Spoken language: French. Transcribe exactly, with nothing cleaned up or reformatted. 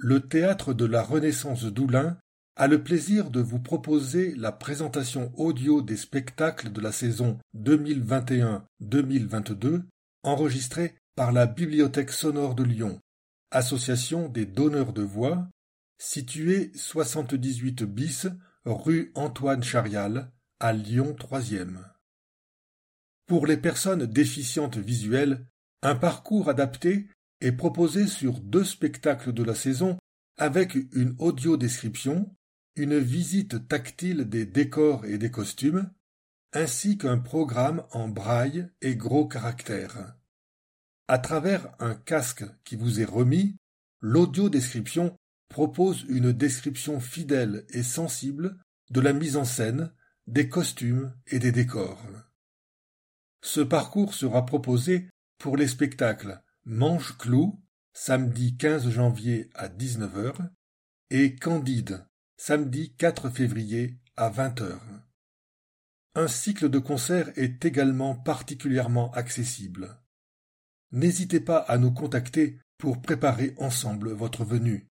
le Théâtre de la Renaissance d'Oulin a le plaisir de vous proposer la présentation audio des spectacles de la saison deux mille vingt et un deux mille vingt-deux enregistrés par la Bibliothèque sonore de Lyon, association des donneurs de voix, située soixante-dix-huit bis rue Antoine Charial, à Lyon troisième. Pour les personnes déficientes visuelles, un parcours adapté est proposé sur deux spectacles de la saison avec une audio-description, une visite tactile des décors et des costumes, ainsi qu'un programme en braille et gros caractères. À travers un casque qui vous est remis, l'audio-description propose une description fidèle et sensible de la mise en scène, des costumes et des décors. Ce parcours sera proposé pour les spectacles Manche-Clou, samedi quinze janvier à dix-neuf heures, et Candide, samedi quatre février à vingt heures. Un cycle de concerts est également particulièrement accessible. N'hésitez pas à nous contacter pour préparer ensemble votre venue.